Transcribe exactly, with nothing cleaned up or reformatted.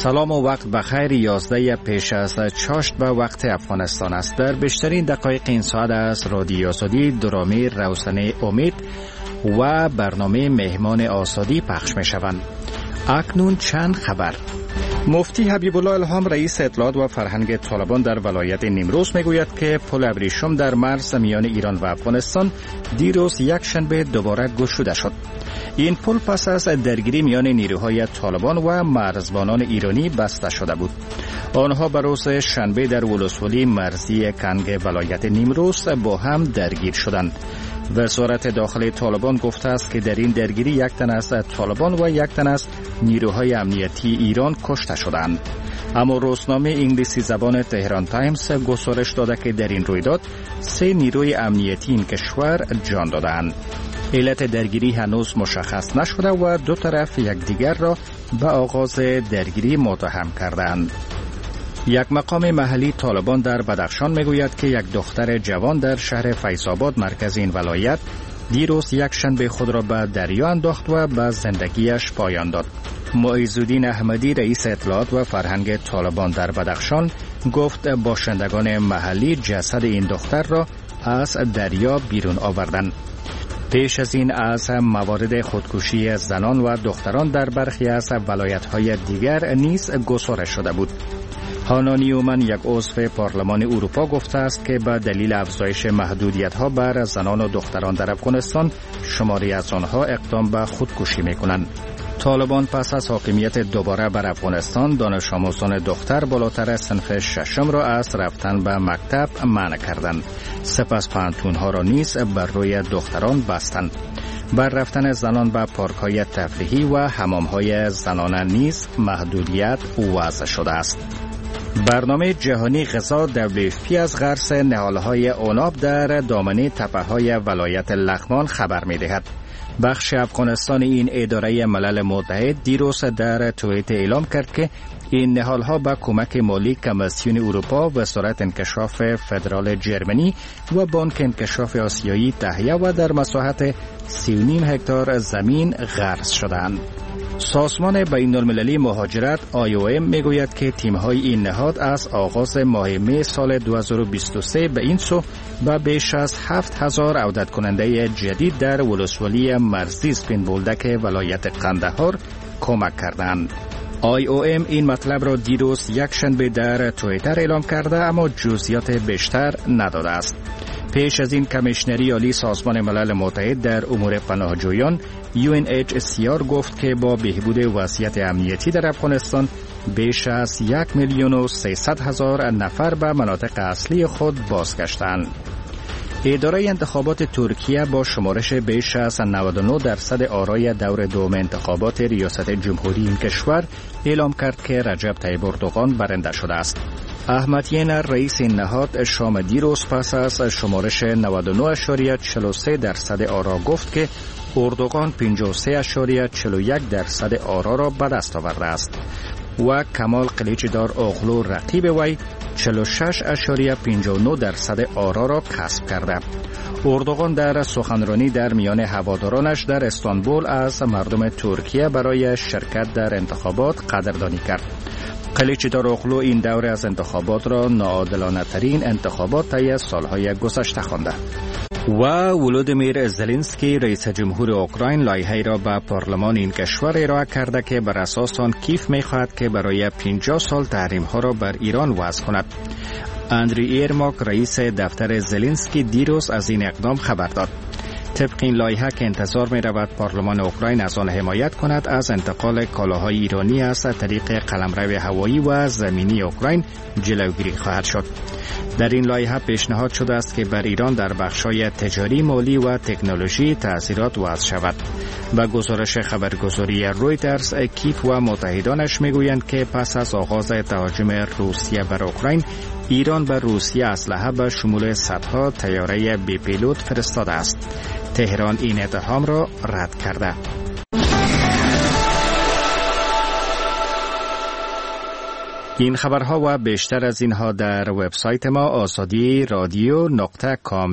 سلام و وقت بخیر. یازده پیش از چاشت به وقت افغانستان است. در بیشترین دقایق این ساعت از رادیو آزادی درامی روزانه امید و برنامه مهمان آزادی پخش می شوند. اکنون چند خبر. مفتی حبیب الله الهام رئیس اطلاعات و فرهنگ طالبان در ولایت نیمروز میگوید که پل ابریشم در مرز میان ایران و افغانستان دیروز یک شنبه دوباره گشوده شد. این پل پس از درگیری میان نیروهای طالبان و مرزبانان ایرانی بسته شده بود. آنها به روز شنبه در ولسوالی مرزی کنگ ولایت نیمروز با هم درگیر شدند. وزارت داخلی طالبان گفته است که در این درگیری یک تن از طالبان و یک تن از نیروهای امنیتی ایران کشته شدند. اما روزنامه انگلیسی زبان تهران تایمز گزارش داده که در این رویداد سه نیروی امنیتی این کشور جان دادند. علت درگیری هنوز مشخص نشده و دو طرف یکدیگر را به آغاز درگیری متهم کردند. یک مقام محلی طالبان در بدخشان میگوید که یک دختر جوان در شهر فیض‌آباد مرکز این ولایت دیروز یک شنبه خود را به دریا انداخت و به زندگیش پایان داد. معیزالدین احمدی رئیس اطلاعات و فرهنگ طالبان در بدخشان گفت باشندگان محلی جسد این دختر را از دریا بیرون آوردند. پیش از این از موارد خودکشی زنان و دختران در برخی از ولایت‌های دیگر نیز گزارش شده بود. هانا نیومن یک عضو پارلمان اروپا گفته است که به دلیل افزایش محدودیت‌ها بر زنان و دختران در افغانستان شماری از آنها اقدام به خودکشی می‌کنند. طالبان پس از حاکمیت دوباره بر افغانستان دانش آموزان دختر بالاتر صنف ششم را از رفتن به مکتب منع کردند. سپس پانتون‌ها را نیز بر روی دختران بستند. بر رفتن زنان به پارک‌های تفریحی و حمام‌های زنانه نیز محدودیت وضع شده است. برنامه جهانی غذا دبلیو اف پی از غرس نهالهای عناب در دامنه تپه‌های ولایت لغمان خبر می‌دهد. بخش افغانستان این اداره ملل متحد دیروز در توییت اعلام کرد که این نهالها با کمک مالی کمیسیون اروپا، وزارت انکشاف فدرال جرمنی و بانک انکشاف آسیایی تهیه و در مساحت سی و نیم هکتار زمین غرس شدند. سازمان بین المللی مهاجرت آی او ام میگوید که تیم‌های این نهاد از آغاز ماه می سال دو هزار و بیست و سه به این سو به بیش از هفت هزار عودت کننده جدید در ولسوالی مرزی سپین بولدک ولایت قندهار کمک کردند. آی او ام این مطلب را دیروز یک شنبه در توییتر اعلام کرده اما جزئیات بیشتر نداده است. پیش از این کمیشنری عالی سازمان ملل متحد در امور پناهجویان یو ان اچ سی آر گفت که با بهبود وضعیت امنیتی در افغانستان بیش از یک میلیون و سیصد هزار نفر به مناطق اصلی خود بازگشتند. اداره انتخابات ترکیه با شمارش بیش از نود و نه درصد آرای دور دوم انتخابات ریاست جمهوری این کشور اعلام کرد که رجب طیب اردوغان برنده شده است. احمد ینر رئیس این نهاد شام دیروز پس از شمارش نود و نه اشاریه چهل و سه درصد آرا گفت که اردوغان پنجاه و سه اشاریه چهل و یک درصد آرا را به دست آورده است و کمال قلیچدار اوغلو رقیب وی چهل و شش اشاریه پنجاه و نه درصد آرا را کسب کرده. اردوغان در سخنرانی در میان هوادارانش در استانبول از مردم ترکیه برای شرکت در انتخابات قدردانی کرد. قلیچدار اوغلو این دوره از انتخابات را ناعادلانه ترین انتخابات طی سالهای گذشته خوانده. و ولودیمیر زلنسکی رئیس جمهور اوکراین لایحه‌ای را به پارلمان این کشور ارائه کرده که بر اساس آن کیف می‌خواهد که برای پنجاه سال تحریم‌ها را بر ایران وضع کند. اندری ایرماک رئیس دفتر زلنسکی دیروز از این اقدام خبر داد. طبق این لایحه که انتظار می رود پارلمان اوکراین از آن حمایت کند، از انتقال کالاهای ایرانی از طریق قلمرو هوایی و زمینی اوکراین جلوگیری خواهد شد. در این لایحه پیشنهاد شده است که بر ایران در بخش‌های تجاری، مالی و تکنولوژی تأثیرات وضع شود. و گزارش خبرگزاری رویترز، کیف و متحدانش میگویند که پس از آغاز تهاجم روسیه بر اوکراین، ایران به روسیه اسلحه به شمول صدها طیاره بی پیلوت فرستاده است. تهران این اتهام را رد کرده. این خبرها و بیشتر از اینها در وبسایت ما آزادی رادیو نقطه کام